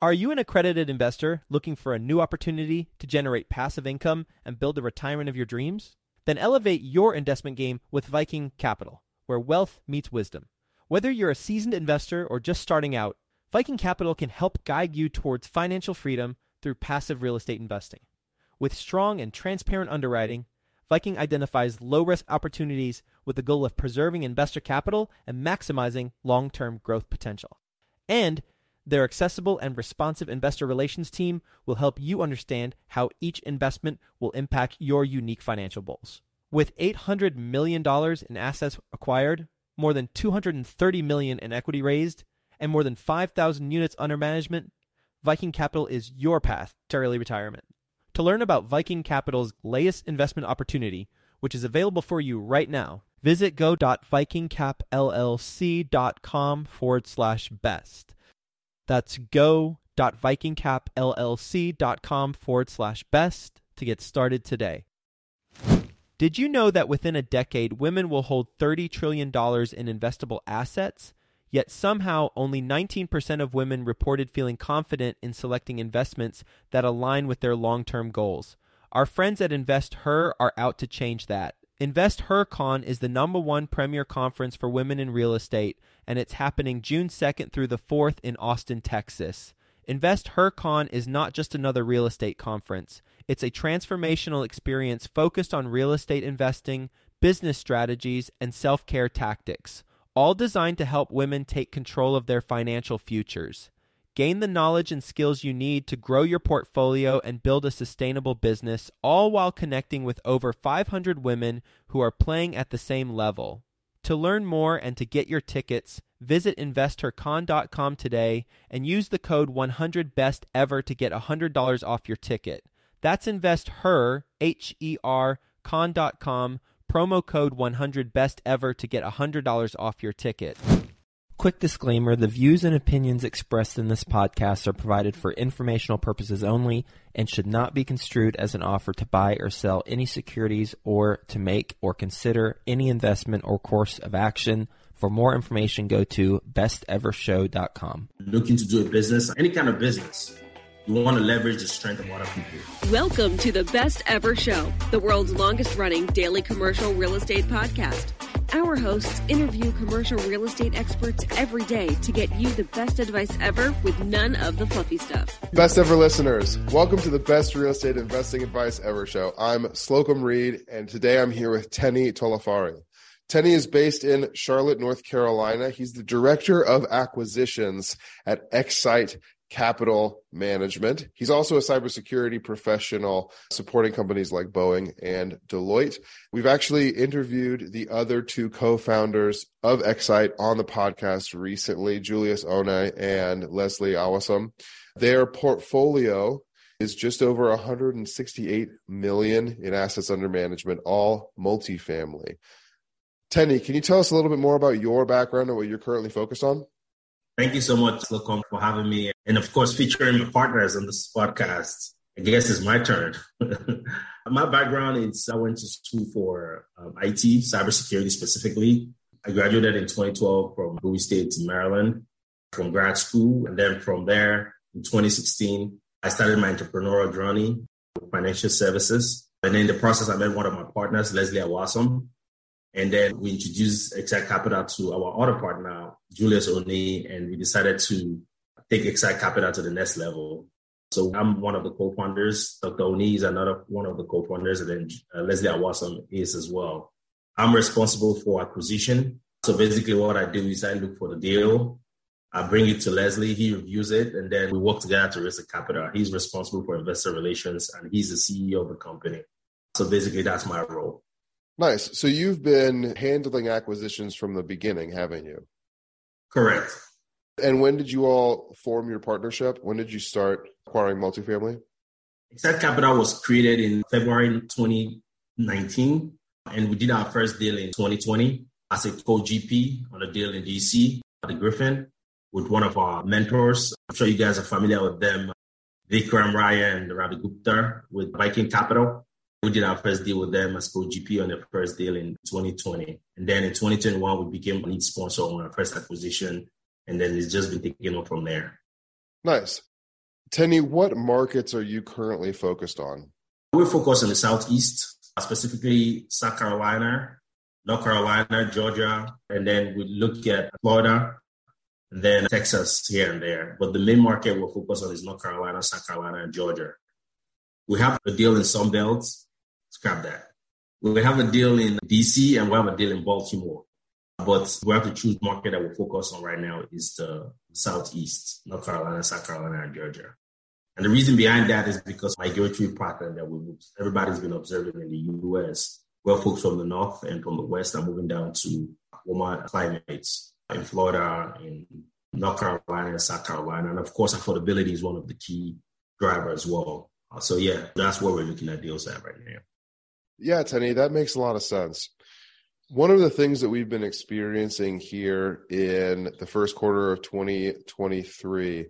Are you an accredited investor looking for a new opportunity to generate passive income and build the retirement of your dreams? Then elevate your investment game with Viking Capital, where wealth meets wisdom. Whether you're a seasoned investor or just starting out, Viking Capital can help guide you towards financial freedom through passive real estate investing. With strong and transparent underwriting, Viking identifies low-risk opportunities with the goal of preserving investor capital and maximizing long-term growth potential. And their accessible and responsive investor relations team will help you understand how each investment will impact your unique financial goals. With $800 million in assets acquired, more than $230 million in equity raised, and more than 5,000 units under management, Viking Capital is your path to early retirement. To learn about Viking Capital's latest investment opportunity, which is available for you right now, visit go.vikingcapllc.com/best. That's go.vikingcapllc.com/best to get started today. Did you know that within a decade, women will hold $30 trillion in investable assets? Yet somehow only 19% of women reported feeling confident in selecting investments that align with their long-term goals. Our friends at InvestHer are out to change that. InvestHerCon is the #1 premier conference for women in real estate, and it's happening June 2nd through the 4th in Austin, Texas. InvestHerCon is not just another real estate conference. It's a transformational experience focused on real estate investing, business strategies, and self-care tactics, all designed to help women take control of their financial futures. Gain the knowledge and skills you need to grow your portfolio and build a sustainable business, all while connecting with over 500 women who are playing at the same level. To learn more and to get your tickets, visit InvestHerCon.com today and use the code 100BESTEVER to get $100 off your ticket. That's InvestHer, H-E-R, con.com, promo code 100BESTEVER to get $100 off your ticket. Quick disclaimer, the views and opinions expressed in this podcast are provided for informational purposes only and should not be construed as an offer to buy or sell any securities or to make or consider any investment or course of action. For more information, go to bestevershow.com. Looking to do a business, any kind of business, you want to leverage the strength of other people. Welcome to the Best Ever Show, the world's longest running daily commercial real estate podcast. Our hosts interview commercial real estate experts every day to get you the best advice ever with none of the fluffy stuff. Best ever listeners, welcome to the Best Real Estate Investing Advice Ever Show. I'm Slocum Reed, and today I'm here with Tenny Tolafari. Tenny is based in Charlotte, North Carolina. He's the Director of Acquisitions at Excite Capital Management. He's also a cybersecurity professional supporting companies like Boeing and Deloitte. We've actually interviewed the other two co-founders of Excite on the podcast recently, Julius One and Leslie Awasam. Their portfolio is just over $168 million in assets under management, all multifamily. Tenny, can you tell us a little bit more about your background and what you're currently focused on? Thank you so much, Slocum, for having me. And of course, featuring my partners on this podcast. I guess it's my turn. My background is I went to school for IT, cybersecurity specifically. I graduated in 2012 from Bowie State, Maryland, from grad school. And then from there, in 2016, I started my entrepreneurial journey with financial services. And in the process, I met one of my partners, Leslie Awasam. And then we introduced Excite Capital to our other partner, Julius One, and we decided to take Excite Capital to the next level. So I'm one of the co-founders. Dr. One is another one of the co-founders, and then Leslie Awasam is as well. I'm responsible for acquisition. So basically what I do is I look for the deal. I bring it to Leslie, he reviews it, and then we work together to raise the capital. He's responsible for investor relations, and he's the CEO of the company. So basically that's my role. Nice. So you've been handling acquisitions from the beginning, haven't you? Correct. And when did you all form your partnership? When did you start acquiring multifamily? Excite Capital was created in February 2019, and we did our first deal in 2020 as a co-GP on a deal in DC at the Griffin with one of our mentors. I'm sure you guys are familiar with them, Vikram Raya and Ravi Gupta with Viking Capital. We did our first deal with them as co-GP on the first deal in 2020. And then in 2021, we became a lead sponsor on our first acquisition. And then it's just been taken on from there. Nice. Tenny, what markets are you currently focused on? We're focused on the Southeast, specifically South Carolina, North Carolina, Georgia, and then we look at Florida, and then Texas here and there. But the main market we're focused on is North Carolina, South Carolina, and Georgia. We have a deal in Sunbelt, scrap that. We have a deal in DC and we have a deal in Baltimore. But we have to choose market that we're focused on right now is the Southeast, North Carolina, South Carolina, and Georgia. And the reason behind that is because migratory pattern that everybody's been observing in the U.S., where folks from the North and from the West are moving down to warmer climates in Florida, in North Carolina, and South Carolina. And of course, affordability is one of the key drivers as well. So yeah, that's where we're looking at deals at right now. Yeah, Tenny, that makes a lot of sense. One of the things that we've been experiencing here in the first quarter of 2023,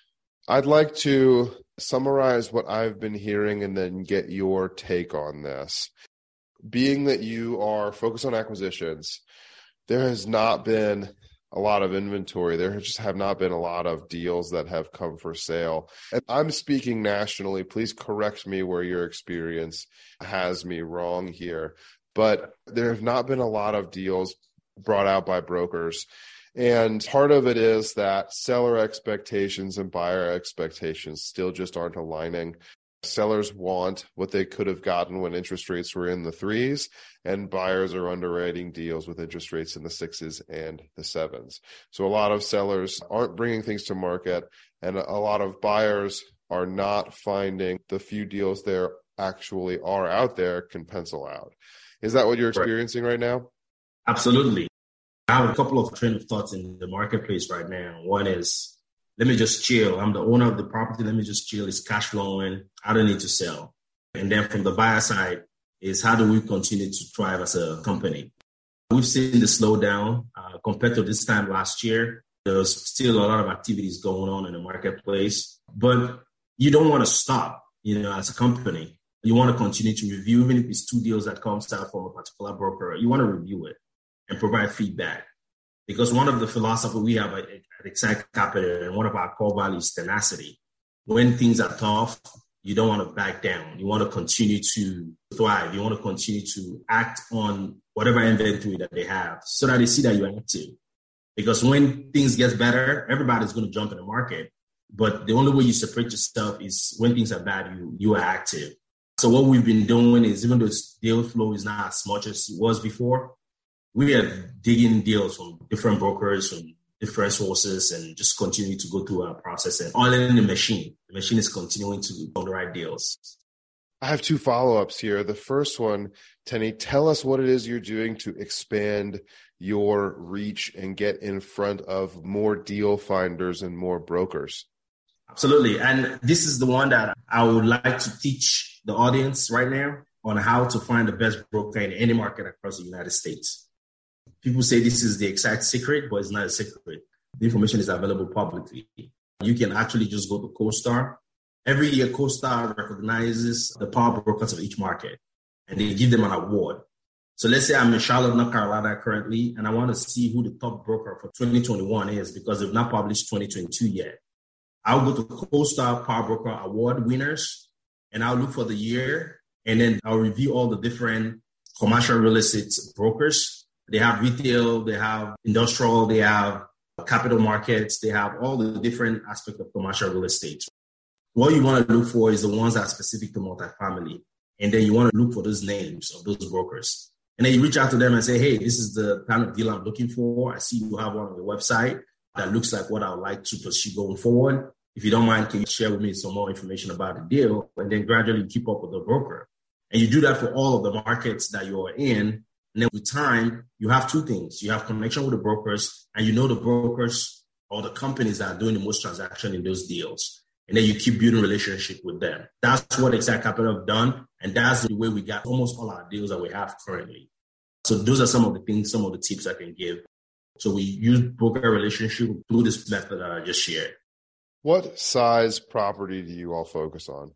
I'd like to summarize what I've been hearing and then get your take on this. Being that you are focused on acquisitions, there has not been a lot of inventory. There just have not been a lot of deals that have come for sale. And I'm speaking nationally. Please correct me where your experience has me wrong here. But there have not been a lot of deals brought out by brokers. And part of it is that seller expectations and buyer expectations still just aren't aligning. Sellers want what they could have gotten when interest rates were in the 3s, and buyers are underwriting deals with interest rates in the 6s and the 7s. So a lot of sellers aren't bringing things to market, and a lot of buyers are not finding the few deals there actually are out there can pencil out. Is that what you're experiencing right now? Absolutely. I have a couple of train of thoughts in the marketplace right now. One is, let me just chill. I'm the owner of the property. Let me just chill. It's cash flowing. I don't need to sell. And then from the buyer side is, how do we continue to thrive as a company? We've seen the slowdown compared to this time last year. There's still a lot of activities going on in the marketplace, but you don't want to stop, as a company. You want to continue to review, even if it's 2 deals that comes out from a particular broker, you want to review it and provide feedback. Because one of the philosophy we have at Excite Capital and one of our core values is tenacity. When things are tough, you don't want to back down. You want to continue to thrive. You want to continue to act on whatever inventory that they have so that they see that you're active. Because when things get better, everybody's going to jump in the market. But the only way you separate yourself is when things are bad, you are active. So what we've been doing is, even though deal flow is not as much as it was before, we are digging deals from different brokers, from different sources, and just continue to go through our process and oiling the machine. The machine is continuing to underwrite deals. I have 2 follow-ups here. The first one, Tenny, tell us what it is you're doing to expand your reach and get in front of more deal finders and more brokers. Absolutely. And this is the one that I would like to teach the audience right now on how to find the best broker in any market across the United States. People say this is the exact secret, but it's not a secret. The information is available publicly. You can actually just go to CoStar. Every year, CoStar recognizes the power brokers of each market, and they give them an award. So let's say I'm in Charlotte, North Carolina currently, and I want to see who the top broker for 2021 is because they've not published 2022 yet. I'll go to CoStar Power Broker Award winners, and I'll look for the year, and then I'll review all the different commercial real estate brokers. They have retail, they have industrial, they have capital markets, they have all the different aspects of commercial real estate. What you want to look for is the ones that are specific to multifamily. And then you want to look for those names of those brokers. And then you reach out to them and say, hey, this is the kind of deal I'm looking for. I see you have one on your website that looks like what I would like to pursue going forward. If you don't mind, can you share with me some more information about the deal? And then gradually keep up with the broker. And you do that for all of the markets that you are in. And then with time, you have 2 things. You have connection with the brokers, and you know the brokers or the companies that are doing the most transaction in those deals. And then you keep building relationship with them. That's what Excite Capital have done. And that's the way we got almost all our deals that we have currently. So those are some of the things, some of the tips I can give. So we use broker relationship through this method that I just shared. What size property do you all focus on?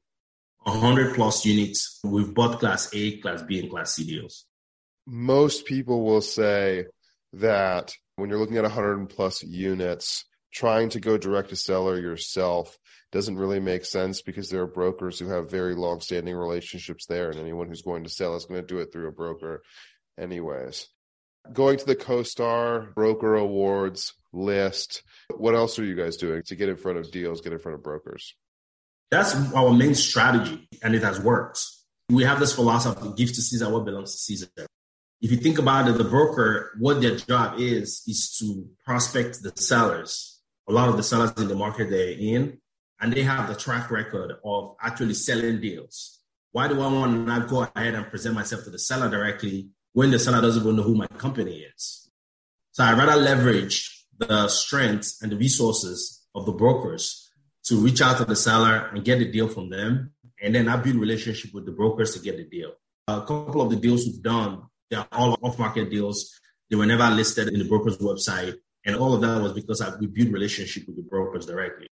100 plus units. We've bought Class A, Class B, and Class C deals. Most people will say that when you're looking at 100 plus units, trying to go direct to seller yourself doesn't really make sense because there are brokers who have very long-standing relationships there, and anyone who's going to sell is going to do it through a broker anyways. Going to the CoStar Broker Awards list, what else are you guys doing to get in front of deals, get in front of brokers? That's our main strategy, and it has worked. We have this philosophy, give to Caesar what belongs to Caesar. If you think about it, the broker, what their job is to prospect the sellers. A lot of the sellers in the market they're in, and they have the track record of actually selling deals. Why do I want to not go ahead and present myself to the seller directly when the seller doesn't even know who my company is? So I'd rather leverage the strengths and the resources of the brokers to reach out to the seller and get the deal from them. And then I build relationship with the brokers to get the deal. A couple of the deals we've done, they're all off-market deals. They were never listed in the broker's website. And all of that was because we built relationship with the brokers directly.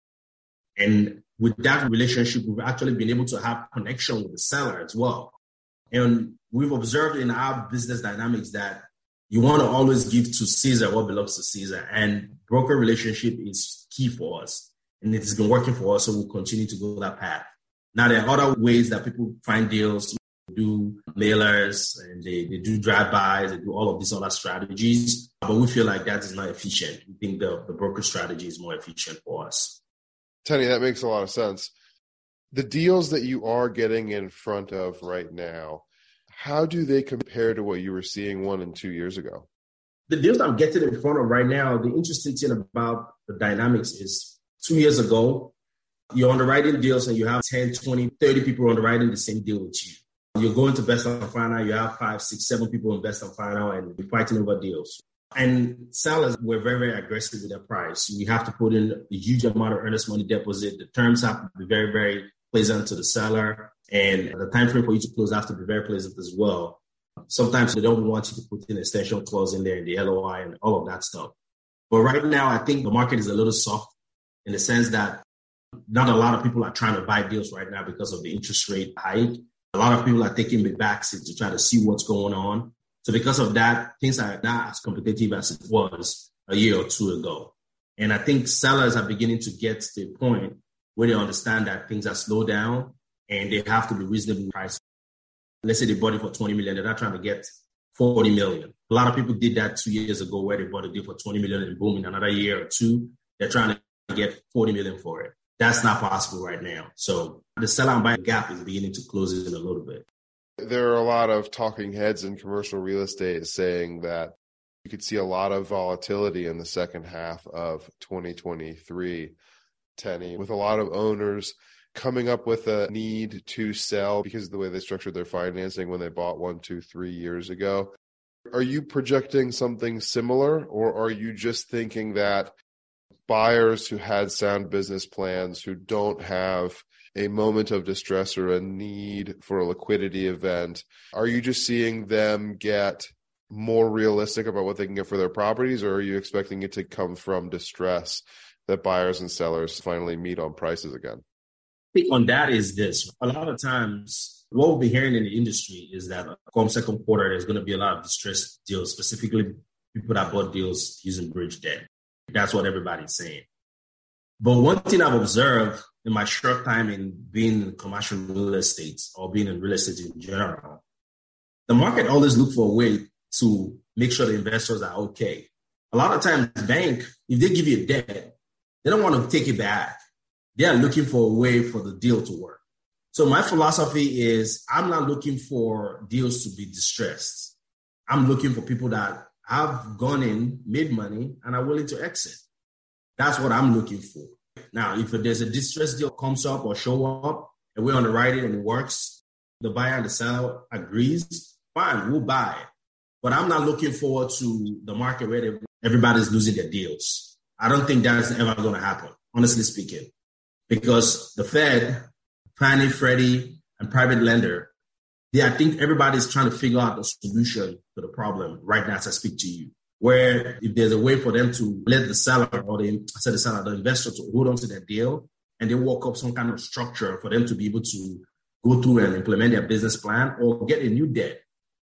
And with that relationship, we've actually been able to have connection with the seller as well. And we've observed in our business dynamics that you want to always give to Caesar what belongs to Caesar. And broker relationship is key for us. And it has been working for us, so we'll continue to go that path. Now, there are other ways that people find deals. They do mailers, and they do drive-bys, they do all of these other strategies. But we feel like that is not efficient. We think the broker strategy is more efficient for us. Tenny, that makes a lot of sense. The deals that you are getting in front of right now, how do they compare to what you were seeing 1 and 2 years ago? The deals I'm getting in front of right now, the interesting thing about the dynamics is 2 years ago, you're underwriting deals and you have 10, 20, 30 people underwriting the same deal with you. You're going to best and final, you have 5, 6, 7 people in best and final, and you're fighting over deals. And sellers were very, very aggressive with their price. You have to put in a huge amount of earnest money deposit. The terms have to be very, very pleasant to the seller. And the time frame for you to close have to be very pleasant as well. Sometimes they don't want you to put in an extension clause in there in the LOI and all of that stuff. But right now, I think the market is a little soft in the sense that not a lot of people are trying to buy deals right now because of the interest rate hike. A lot of people are taking the backseat to try to see what's going on. So because of that, things are not as competitive as it was a year or two ago. And I think sellers are beginning to get to the point where they understand that things are slowed down and they have to be reasonably priced. Let's say they bought it for $20 million. They're not trying to get $40 million. A lot of people did that 2 years ago where they bought a deal for $20 million and boom, in another year or two, they're trying to get $40 million for it. That's not possible right now. So the sell and buy gap is beginning to close in a little bit. There are a lot of talking heads in commercial real estate saying that you could see a lot of volatility in the second half of 2023, Tenny, with a lot of owners coming up with a need to sell because of the way they structured their financing when they bought 1, 2, 3 years ago. Are you projecting something similar, or are you just thinking that buyers who had sound business plans, who don't have a moment of distress or a need for a liquidity event, are you just seeing them get more realistic about what they can get for their properties, or are you expecting it to come from distress that buyers and sellers finally meet on prices again? I think on that is this. A lot of times, what we'll be hearing in the industry is that come second quarter, there's going to be a lot of distressed deals, specifically people that bought deals using bridge debt. That's what everybody's saying. But one thing I've observed in my short time in being in commercial real estate or being in real estate in general, the market always look for a way to make sure the investors are okay. A lot of times, the bank, if they give you a debt, they don't want to take it back. They are looking for a way for the deal to work. So my philosophy is I'm not looking for deals to be distressed. I'm looking for people that have gone in, made money, and are willing to exit. That's what I'm looking for. Now, if there's a distressed deal comes up or show up, and we're underwrite it and it works, the buyer and the seller agrees, fine, we'll buy it. But I'm not looking forward to the market where everybody's losing their deals. I don't think that's ever going to happen, honestly speaking, because the Fed, Fannie, Freddie, and private lender, I think everybody's trying to figure out the solution to the problem right now as I speak to you. Where if there's a way for them to let the seller or the investor to hold on to their deal and they work up some kind of structure for them to be able to go through and implement their business plan or get a new debt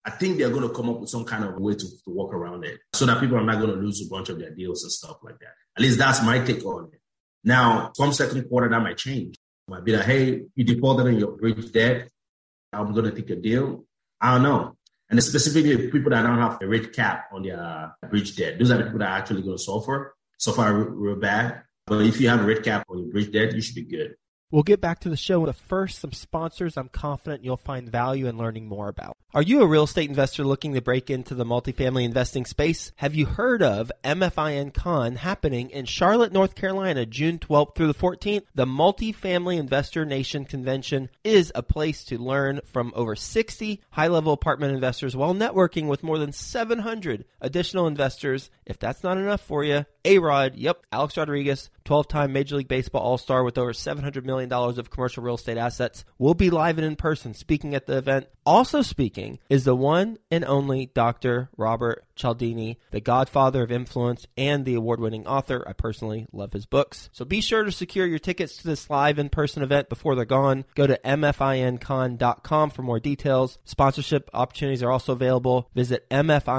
I think they're going to come up with some kind of way to work around it so that people are not going to lose a bunch of their deals and stuff like that. At least that's my take on it. Now, come second quarter, that might change. It might be like, hey, you defaulted on your bridge debt. I'm going to take a deal. I don't know. And specifically people that don't have a rate cap on their bridge debt, those are the people that are actually going to suffer real bad. But if you have a rate cap on your bridge debt, you should be good. We'll get back to the show, but first, some sponsors I'm confident you'll find value in learning more about. Are you a real estate investor looking to break into the multifamily investing space? Have you heard of MFIN Con happening in Charlotte, North Carolina, June 12th through the 14th? The Multifamily Investor Nation Convention is a place to learn from over 60 high-level apartment investors while networking with more than 700 additional investors. If that's not enough for you, A-Rod, Alex Rodriguez, 12-time Major League Baseball All-Star with over $700 million of commercial real estate assets, will be live and in person speaking at the event. Also speaking is the one and only Dr. Robert Cialdini, the godfather of influence and the award-winning author. I personally love his books. So be sure to secure your tickets to this live in-person event before they're gone. Go to mfincon.com for more details. Sponsorship opportunities are also available. Visit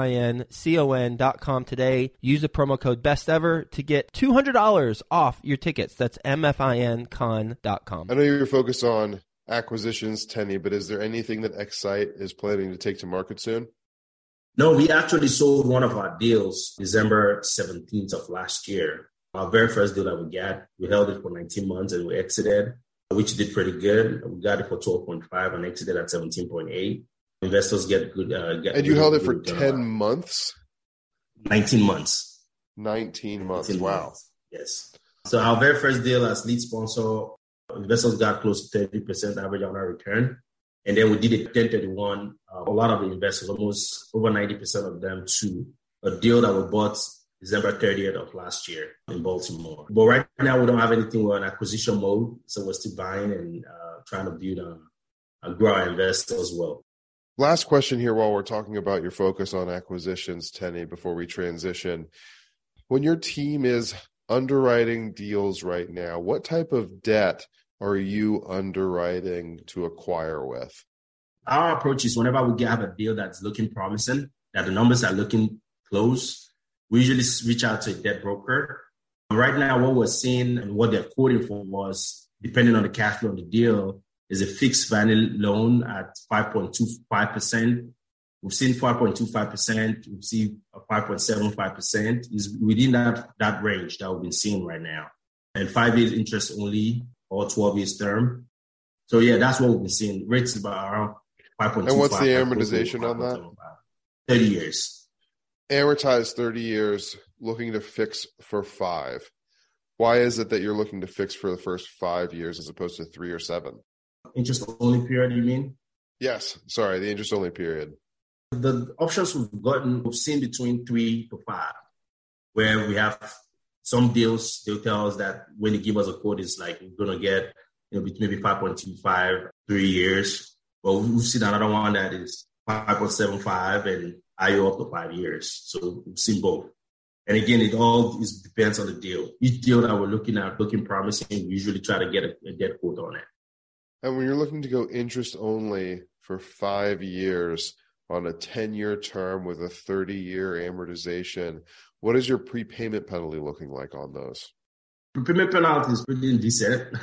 mfincon.com today. Use the promo code BESTEVER to get $200 off your tickets. That's mfincon.com. I know you're focused on acquisitions, Tenny, but is there anything that Excite is planning to take to market soon? No, we actually sold one of our deals December 17th of last year. Our very first deal that we got, we held it for 19 months and we exited, which did pretty good. We got it for 12.5 and exited at 17.8. Investors get good. And you held it for 10 months? 19 months. 19 months. Wow. Yes. So our very first deal as lead sponsor, investors got close to 30% average annual return. And then we did a 1031. A lot of the investors, almost over 90% of them, to a deal that we bought December 30th of last year in Baltimore. But right now, we don't have anything. We're in acquisition mode. So we're still buying and trying to build and grow our investors as well. Last question here while we're talking about your focus on acquisitions, Tenny, before we transition. When your team is underwriting deals right now, what type of debt are you underwriting to acquire with? Our approach is whenever we have a deal that's looking promising, that the numbers are looking close, we usually reach out to a debt broker. Right now, what we're seeing and what they're quoting for was, depending on the cash flow of the deal, is a fixed value loan at 5.25%. We've seen 5.25%. We've seen 5.75%. Is within that range that we've been seeing right now. And 5 years interest only, or 12 years term. So yeah, that's what we've been seeing. Rates about around 5.25. And what's the amortization on that? 30 years. Amortized 30 years, looking to fix for 5. Why is it that you're looking to fix for the first 5 years as opposed to 3 or 7? Interest only period, you mean? Yes. Sorry, the interest only period. The options we've seen between 3 to 5, where we have some deals, they'll tell us that when they give us a quote, it's like we're going to get maybe 5.25, 3 years. But we've seen another one that is 5.75 and IO up to 5 years. So we've seen both. And again, it all depends on the deal. Each deal that we're looking at, looking promising, we usually try to get a debt quote on it. And when you're looking to go interest only for 5 years on a 10-year term with a 30-year amortization, what is your prepayment penalty looking like on those? Prepayment penalty is pretty decent.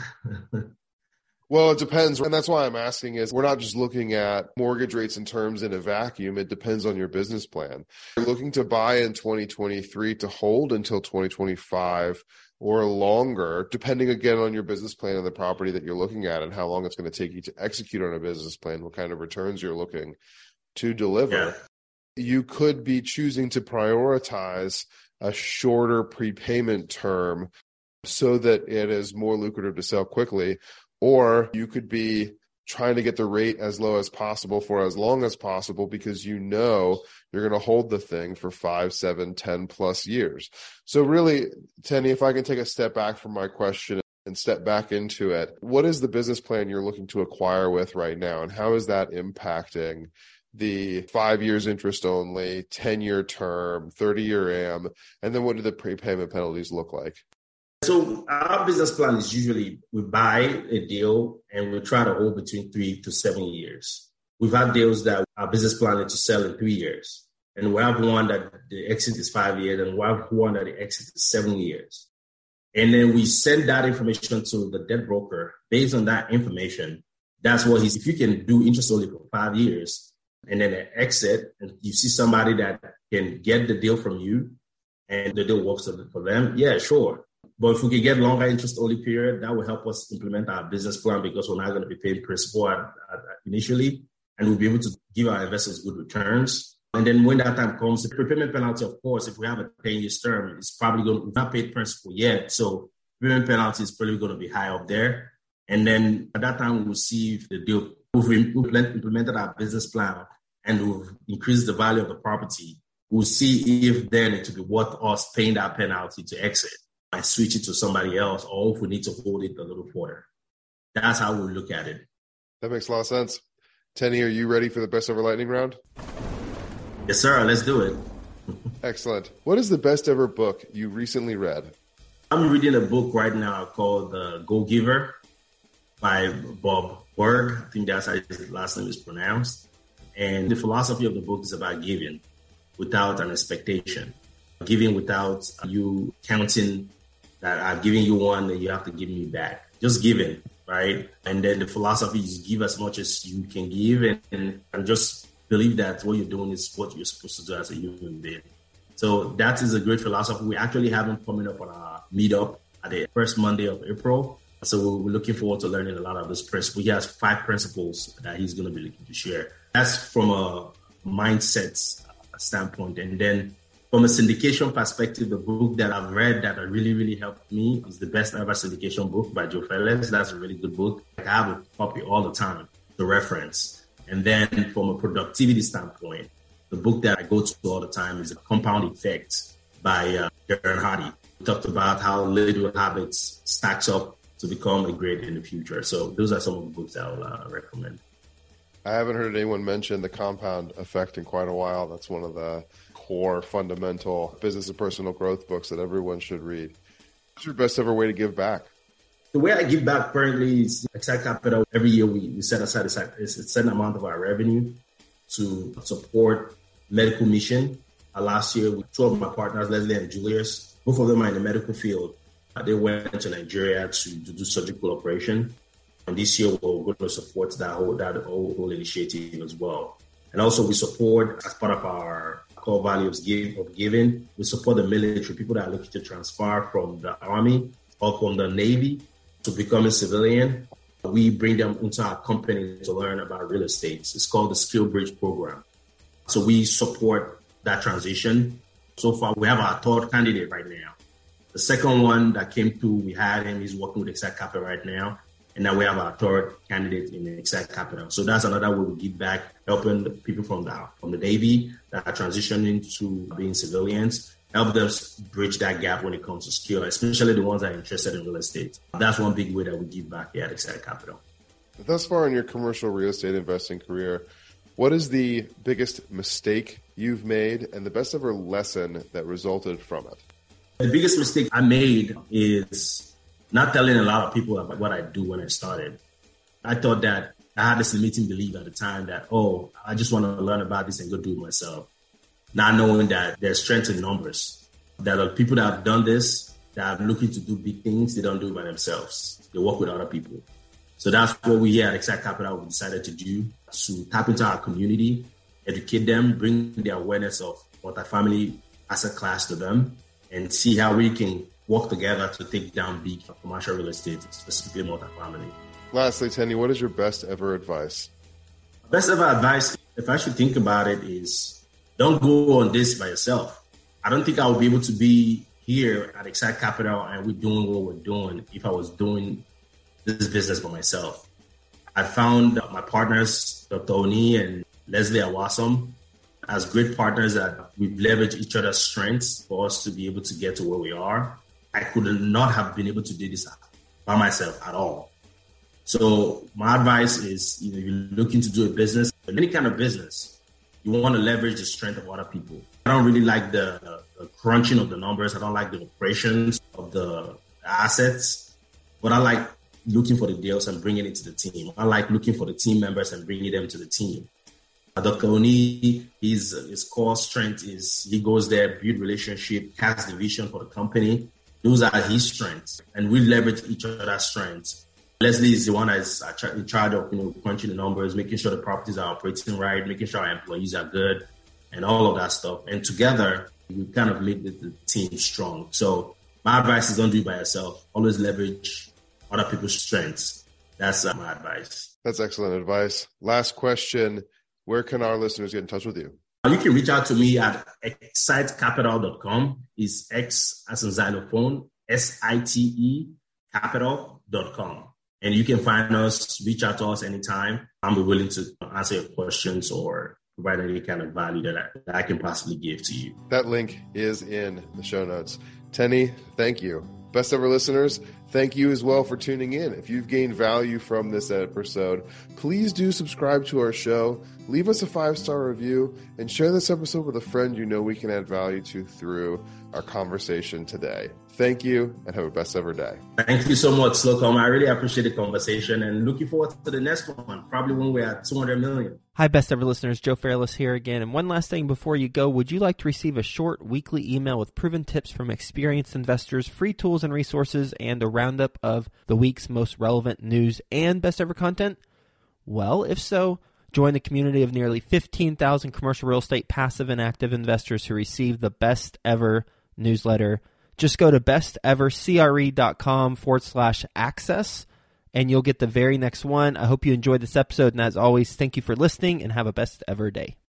Well, it depends. And that's why I'm asking is we're not just looking at mortgage rates and terms in a vacuum. It depends on your business plan. You're looking to buy in 2023 to hold until 2025 or longer, depending again on your business plan and the property that you're looking at and how long it's going to take you to execute on a business plan, what kind of returns you're looking to deliver. Yeah. You could be choosing to prioritize a shorter prepayment term so that it is more lucrative to sell quickly. Or you could be trying to get the rate as low as possible for as long as possible because you know you're going to hold the thing for 5, 7, 10 plus years. So really, Tenny, if I can take a step back from my question and step back into it, what is the business plan you're looking to acquire with right now? And how is that impacting the 5 years interest only, 10-year term, 30-year AM? And then what do the prepayment penalties look like? So our business plan is usually we buy a deal and we try to hold between 3 to 7 years. We've had deals that our business plan is to sell in 3 years. And we have one that the exit is 5 years, and we have one that the exit is 7 years. And then we send that information to the debt broker. Based on that information, that's what if you can do interest only for 5 years, and then an exit, and you see somebody that can get the deal from you, and the deal works for them, yeah, sure. But if we can get longer interest only period, that will help us implement our business plan because we're not going to be paying principal initially, and we'll be able to give our investors good returns. And then when that time comes, the prepayment penalty, of course, if we have a 10-year term, it's probably going to we've not paid principal yet. So prepayment penalty is probably going to be high up there. And then at that time, we'll see if the deal, we've implemented our business plan and we've increased the value of the property. We'll see if then it will be worth us paying that penalty to exit and switch it to somebody else, or if we need to hold it a little further. That's how we look at it. That makes a lot of sense. Tenny, are you ready for the best ever lightning round? Yes, sir. Let's do it. Excellent. What is the best ever book you recently read? I'm reading a book right now called The Go-Giver by Bob Burg. I think that's how his last name is pronounced. And the philosophy of the book is about giving without an expectation. Giving without you counting that I've given you one and you have to give me back. Just giving, right? And then the philosophy is give as much as you can give and just believe that what you're doing is what you're supposed to do as a human being. So that is a great philosophy. We actually have him coming up on our meetup at the first Monday of April. So we're looking forward to learning a lot of this principle. He has 5 principles that he's going to be looking to share. That's from a mindset standpoint. And then from a syndication perspective, the book that I've read that really, really helped me is The Best Ever Syndication Book by Joe Felix. That's a really good book. I have a copy all the time to reference. And then from a productivity standpoint, the book that I go to all the time is The Compound Effect by Darren Hardy. We talked about how little habits stacks up to become a great in the future. So those are some of the books I will recommend. I haven't heard anyone mention The Compound Effect in quite a while. That's one of the core fundamental business and personal growth books that everyone should read. What's your best ever way to give back? The way I give back currently is Excite Capital. Every year we set aside a certain amount of our revenue to support medical mission. Last year, 2 of my partners, Leslie and Julius, both of them are in the medical field. They went to Nigeria to do surgical operation. And this year, we're going to support that whole initiative as well. And also we support, as part of our core values of giving, we support the military, people that are looking to transfer from the Army or from the Navy to become a civilian. We bring them into our company to learn about real estate. It's called the Skill Bridge Program. So we support that transition. So far, we have our 3rd candidate right now. The second one that came through, we had him. He's working with Excite Capital right now. And now we have our 3rd candidate in Excite Capital. So that's another way we give back, helping the people from the Navy that are transitioning to being civilians, help them bridge that gap when it comes to skill, especially the ones that are interested in real estate. That's one big way that we give back here at Excite Capital. Thus far in your commercial real estate investing career, what is the biggest mistake you've made and the best ever lesson that resulted from it? The biggest mistake I made is not telling a lot of people about what I do when I started. I thought that I had this limiting belief at the time that, I just want to learn about this and go do it myself. Not knowing that there's strength in numbers. There are people that have done this, that are looking to do big things, they don't do it by themselves. They work with other people. So that's what we here at Excite Capital we decided to do, to tap into our community, educate them, bring the awareness of multifamily asset class to them, and see how we can work together to take down big commercial real estate, specifically multifamily. Lastly, Tenny, what is your best ever advice? Best ever advice, if I should think about it, is don't go on this by yourself. I don't think I would be able to be here at Excite Capital and we're doing what we're doing if I was doing this business by myself. I found my partners, Dr. Oni and Leslie Awasam, as great partners that we've leveraged each other's strengths for us to be able to get to where we are. I could not have been able to do this by myself at all. So my advice is, you're looking to do a business, any kind of business, you want to leverage the strength of other people. I don't really like the crunching of the numbers. I don't like the operations of the assets, but I like looking for the deals and bringing it to the team. I like looking for the team members and bringing them to the team. Dr. Oni, his core strength is he goes there, build relationship, has the vision for the company. Those are his strengths, and we leverage each other's strengths. Leslie is the one that's in charge of crunching the numbers, making sure the properties are operating right, making sure our employees are good, and all of that stuff. And together, we kind of make the team strong. So my advice is don't do it by yourself. Always leverage other people's strengths. That's my advice. That's excellent advice. Last question. Where can our listeners get in touch with you? You can reach out to me at excitecapital.com. It's X as in xylophone, SITE capital.com. And you can find us, reach out to us anytime. I'm willing to answer your questions or provide any kind of value that I can possibly give to you. That link is in the show notes. Tenny, thank you. Best ever listeners, thank you as well for tuning in. If you've gained value from this episode, please do subscribe to our show, leave us a 5-star review, and share this episode with a friend you know we can add value to through our conversation today. Thank you, and have a best ever day. Thank you so much, Slocum. I really appreciate the conversation, and looking forward to the next one, probably when we're at 200 million. Hi, best ever listeners. Joe Fairless here again. And one last thing before you go, would you like to receive a short weekly email with proven tips from experienced investors, free tools and resources, and a roundup of the week's most relevant news and best ever content? Well, if so, join the community of nearly 15,000 commercial real estate passive and active investors who receive the best ever newsletter. Just go to bestevercre.com/access and you'll get the very next one. I hope you enjoyed this episode. And as always, thank you for listening and have a best ever day.